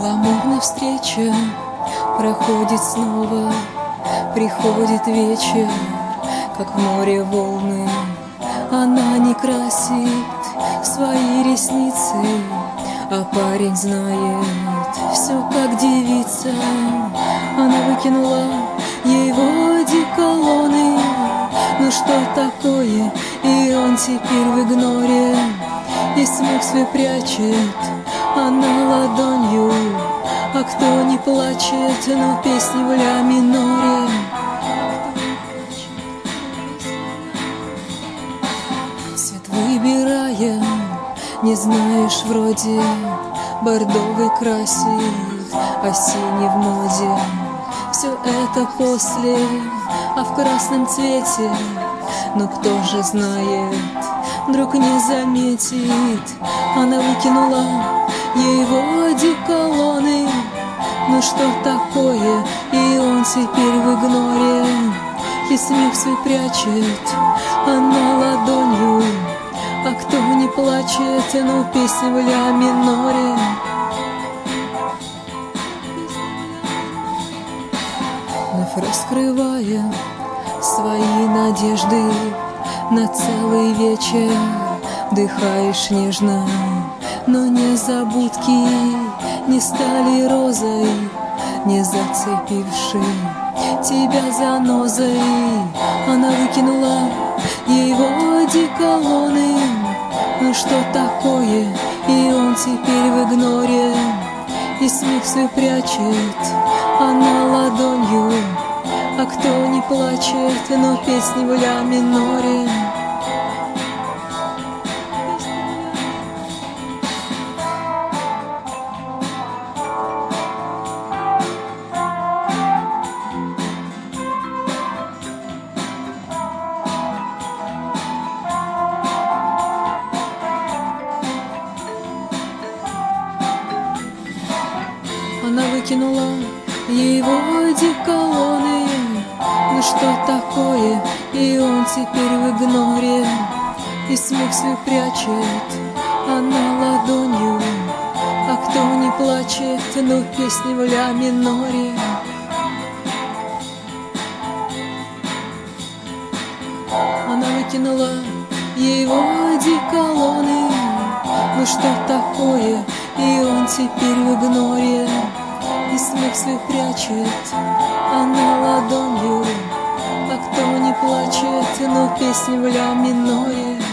Гламурная встреча проходит снова, приходит вечер, как в море волны. Она не красит свои ресницы, а парень знает все, как девица. Она выкинула его одеколоны. Ну что такое? И он теперь в игноре, и смех свой прячет она ладонью. А кто не плачет, но песни в ля миноре. Цвет выбирая, не знаешь вроде, бордовый красит, а синий в моде. Все это после, а в красном цвете. Но кто же знает, вдруг не заметит. Она выкинула его одеколоны. Ну что такое? И он теперь в игноре, и смех свой прячет она ладонью. А кто не плачет, ну песня в ля миноре. Вновь раскрывая свои надежды на целый вечер, вдыхаешь нежно, но незабудки не стали розой, не зацепивши тебя занозой. Она выкинула его одеколоны. Ну что такое? И он теперь в игноре, и смех свой прячет она ладонью. А кто не плачет, но песни в ля миноре. Она выкинула его одеколоны. Ну что такое? И он теперь в игноре, и смех свой прячет она ладонью. А кто не плачет, ну песни в ля миноре. Она выкинула его одеколоны. Ну что такое? И он теперь в игноре, и смех свой прячет она ладонью. А кто не плачет, но песни в ля миноре.